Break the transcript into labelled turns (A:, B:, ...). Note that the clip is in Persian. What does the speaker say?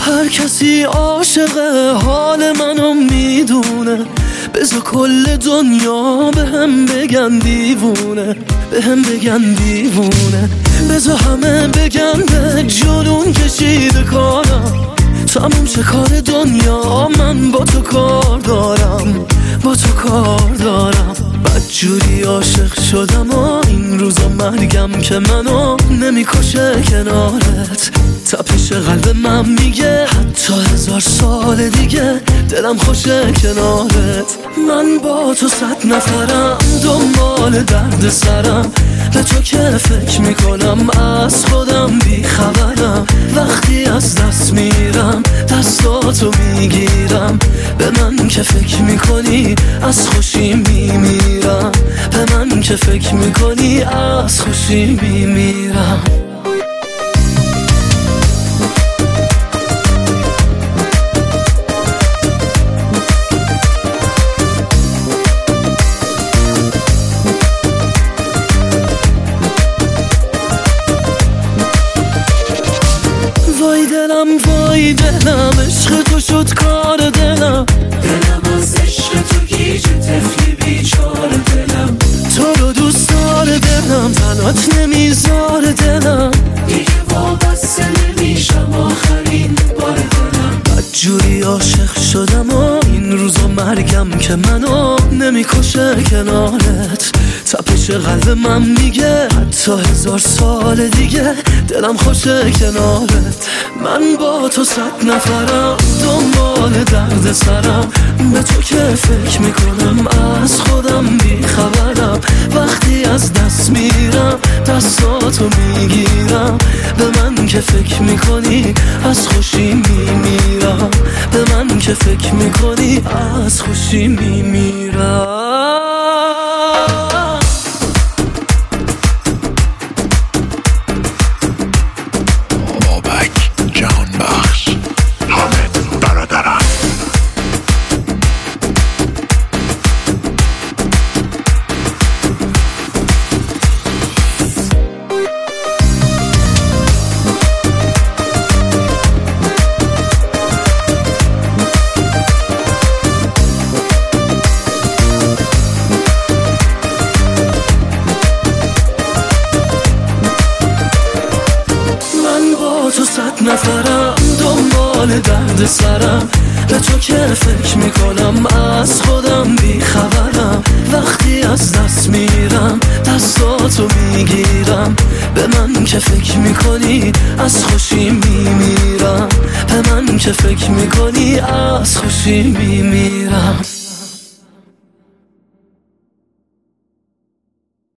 A: هر کسی عاشق حال منو میدونه، بذار کل دنیا بهم بگن دیوونه، بهم بگن دیوونه. بذار همه بگن به جنون کشیده کارم، تموم شه کار دنیا، من با تو کار دارم، با تو کار دارم. بدجوری عاشق شدم و این روزا مرگم که منو نمیکشه کنارت. تپش قلب من میگه حتی 1000 سال دیگه دلم خوشه کنارت. من با تو 100 نفرم دنبال درد سرم، به تو که فکر میکنم از خودم بیخبرم. وقتی از دست میرم دستاتو میگیرم، به من که فکر میکنی از خوشی میمیرم، به من که فکر میکنی از خوشی میمیرم. وای دلم عشق تو شد کار دلم،
B: دلم از عشق تو گیج طفلی بیچاره دلم.
A: تو رو دوست داره دلم، تنات نمیذار دلم،
B: دیگه وابسته نمیشم آخرین بار دلم.
A: بدجوری عاشق شدم و این روزا مرگم که منو نمیکشه کنارت. تپش قلب من میگه حتی 1000 سال دیگه دلم خوشه کنارت. من با تو 100 نفرم دنبال درد سرم، به تو که فکر میکنم از خودم بیخبرم. وقتی از دست میرم دستاتو میگیرم، به من که فکر میکنی از خوشی میمیرم، به من که فکر میکنی از خوشی میمیرم. تو 100 نفرم دنبال درد سرم، به تو که فکر میکنم از خودم بیخبرم. وقتی از دست میرم دستاتو میگیرم، به من که فکر میکنی از خوشی میمیرم، به من که فکر میکنی از خوشی میمیرم.